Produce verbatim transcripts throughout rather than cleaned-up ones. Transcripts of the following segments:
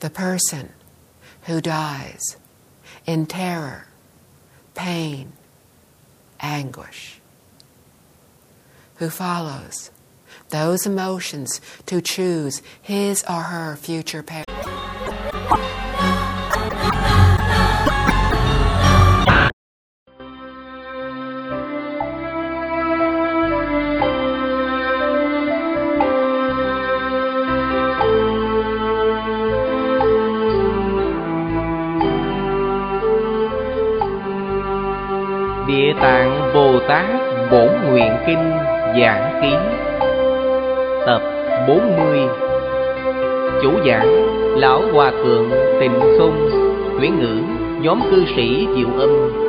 The person who dies in terror, pain, anguish, who follows those emotions to choose his or her future parent. Địa Tạng Bồ Tát Bổn Nguyện Kinh Giảng Ký Tập bốn mươi. Chủ giảng Lão Hòa Thượng Tịnh Không. Chuyển ngữ nhóm cư sĩ Diệu Âm.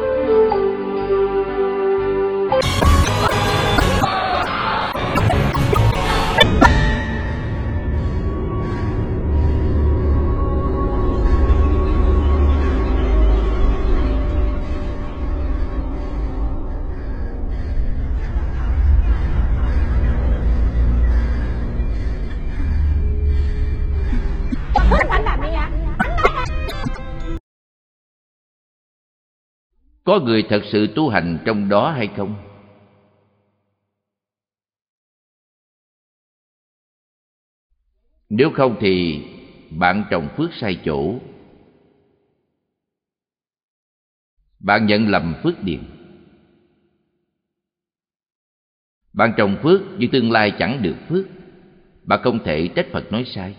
Có người thật sự tu hành trong đó hay không? Nếu không thì bạn trồng phước sai chỗ. Bạn nhận lầm phước điền. Bạn trồng phước nhưng tương lai chẳng được phước. Bạn không thể trách Phật nói sai.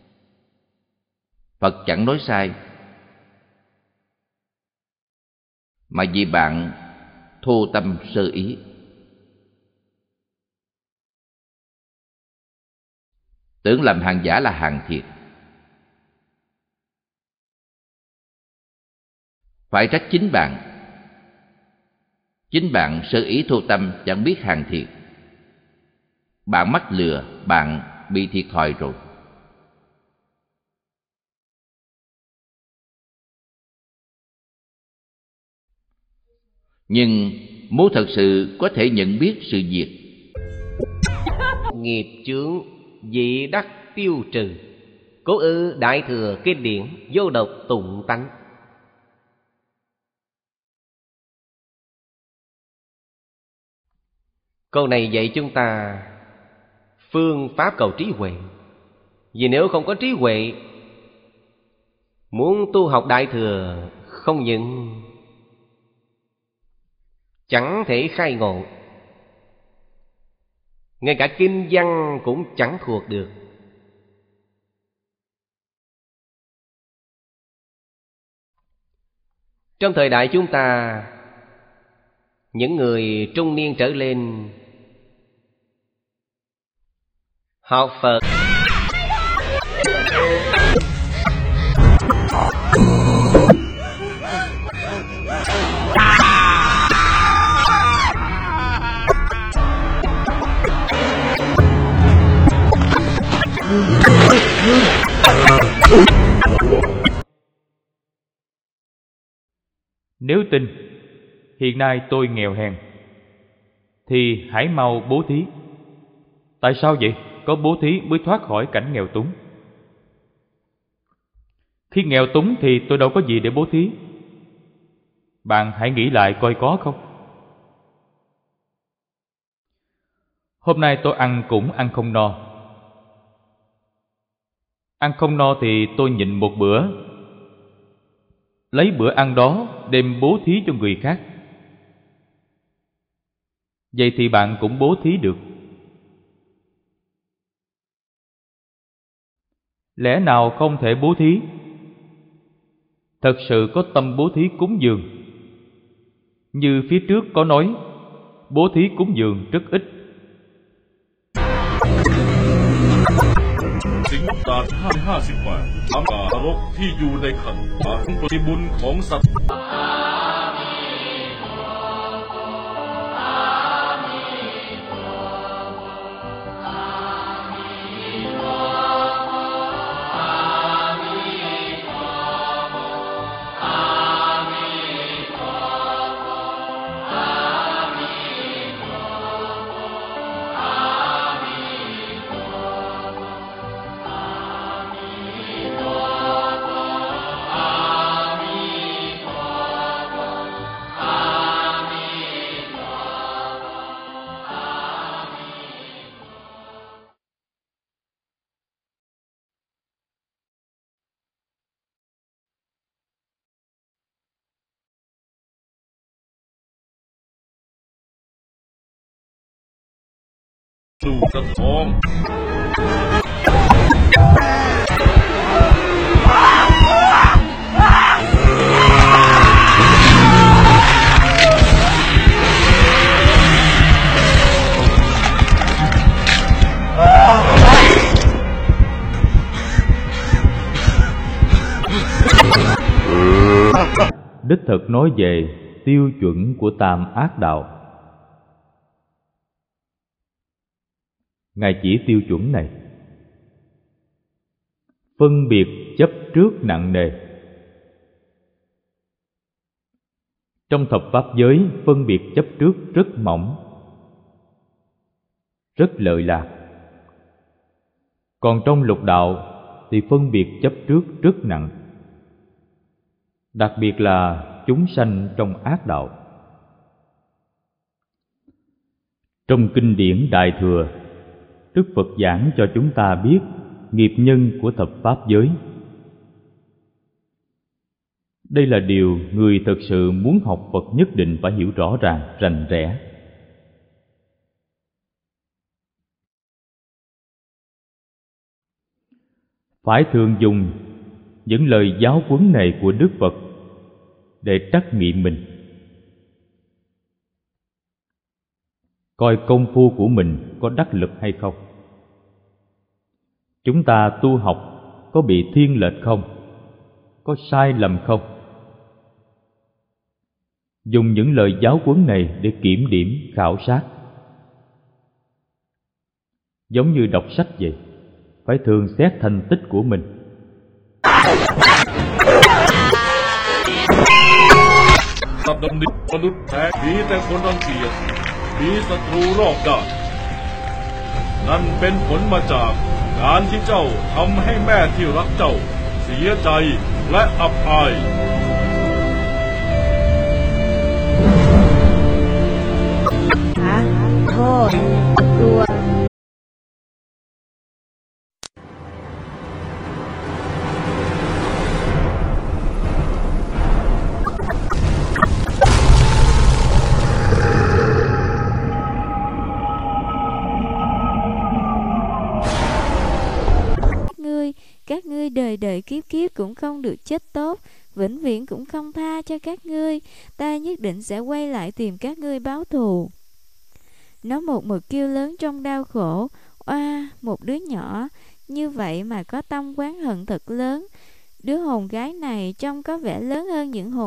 Phật chẳng nói sai, mà vì bạn thô tâm sơ ý. Tưởng làm hàng giả là hàng thiệt. Phải trách chính bạn. Chính bạn sơ ý thô tâm chẳng biết hàng thiệt. Bạn mắc lừa, bạn bị thiệt thòi rồi. Nhưng muốn thật sự có thể nhận biết sự việc, Nghiệp chướng dị đắc tiêu trừ, Cố ư Đại Thừa Kinh Điển Vô Độc Tụng Tánh. Câu này dạy chúng ta phương pháp cầu trí huệ. Vì nếu không có trí huệ, muốn tu học Đại Thừa không những chẳng thể khai ngộ, ngay cả kinh văn cũng chẳng thuộc được. Trong thời đại chúng ta, những người trung niên trở lên học Phật Nếu tin hiện nay tôi nghèo hèn thì hãy mau bố thí. Tại sao vậy? Có bố thí mới thoát khỏi cảnh nghèo túng. Khi nghèo túng thì tôi đâu có gì để bố thí. Bạn hãy nghĩ lại coi có không? Hôm nay tôi ăn cũng ăn không no. Ăn không no thì tôi nhịn một bữa, lấy bữa ăn đó đem bố thí cho người khác. Vậy thì bạn cũng bố thí được. Lẽ nào không thể bố thí? Thật sự có tâm bố thí cúng dường. Như phía trước có nói, bố thí cúng dường rất ít. สิงดาชห้าห้าสิบแปดทำการกที่อยู่ในขันธ์ทั้งปฏิบุญของสัตว์ Amen. สู่กระท้อง Đích thực nói về tiêu chuẩn của tam ác đạo. Ngài chỉ tiêu chuẩn này: phân biệt chấp trước nặng nề. Trong thập pháp giới, phân biệt chấp trước rất mỏng, rất lợi lạc. Còn trong lục đạo thì phân biệt chấp trước rất nặng, đặc biệt là chúng sanh trong ác đạo. Trong kinh điển Đại Thừa, Đức Phật giảng cho chúng ta biết nghiệp nhân của thập pháp giới. Đây là điều người thực sự muốn học Phật nhất định phải hiểu rõ ràng, rành rẽ. Phải thường dùng những lời giáo huấn này của Đức Phật để trắc nghiệm mình, coi công phu của mình có đắc lực hay không, chúng ta tu học có bị thiên lệch không, có sai lầm không. Dùng những lời giáo huấn này để kiểm điểm, khảo sát. Giống như đọc sách vậy, phải thường xét thành tích của mình. สัตว์ดำดิบมนุษย์แท้มีแต่คนรังเกียจมีศัตรูรอบด้านนั่นเป็นผลมาจากการที่เจ้าทำให้แม่ที่รักเจ้าเสียใจและอับอายหาโทษตัว Các ngươi đời đời kiếp kiếp cũng không được chết tốt, vĩnh viễn cũng không tha cho các ngươi. Ta nhất định sẽ quay lại tìm các ngươi báo thù. Nó một mực kêu lớn trong đau khổ. Oa, một đứa nhỏ như vậy mà có tâm oán hận thật lớn. Đứa hồn gái này trông có vẻ lớn hơn những hồn.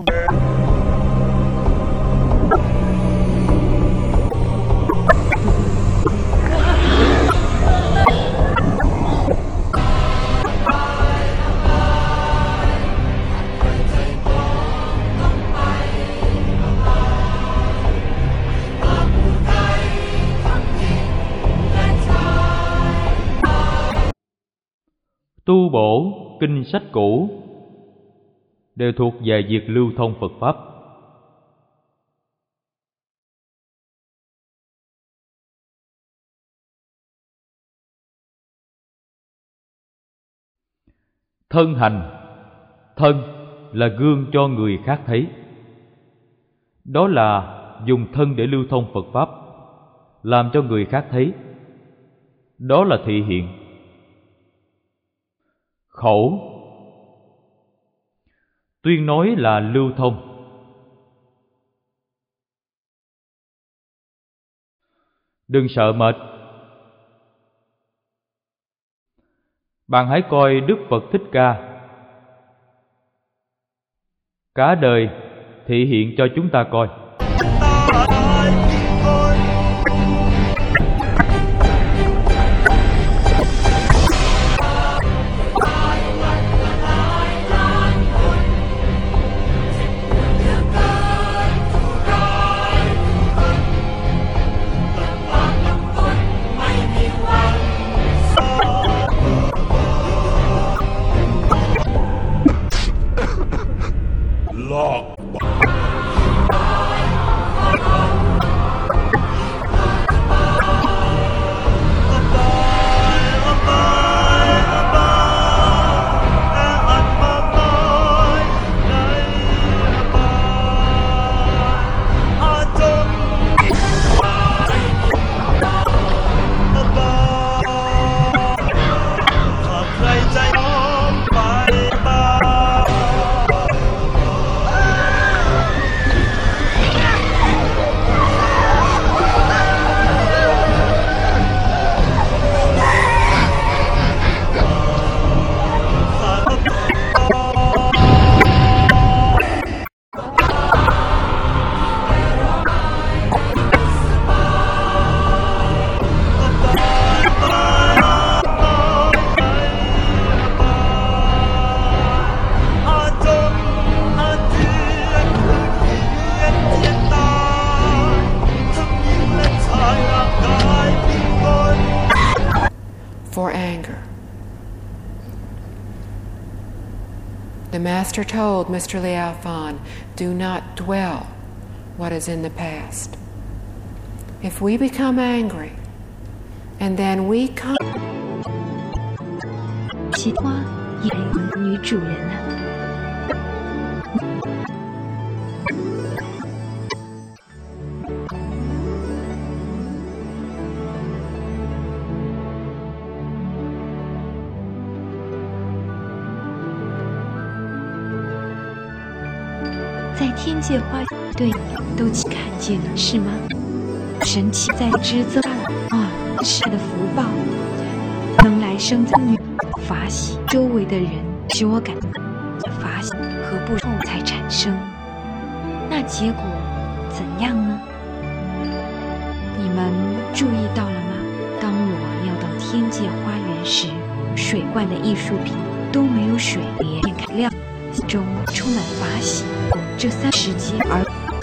Tu bổ kinh sách cũ đều thuộc về việc lưu thông Phật Pháp. Thân hành, thân là gương cho người khác thấy. Đó là dùng thân để lưu thông Phật Pháp, làm cho người khác thấy. Đó là thị hiện. Khẩu, tuyên nói là lưu thông. Đừng sợ mệt. Bạn hãy coi Đức Phật Thích Ca cả đời thị hiện cho chúng ta coi. for anger. The Master told Mister Liao Fan, do not dwell what is in the past. If we become angry, and then we come... 喜欢也女主人啊。在天界花园，对，都看见了是吗？神奇在之责啊，是的福报，能来生在女法喜，周围的人使我感法喜和不后才产生，那结果怎样呢？你们注意到了吗？当我要到天界花园时，水罐的艺术品都没有水，连看亮中充满法喜。这三时节而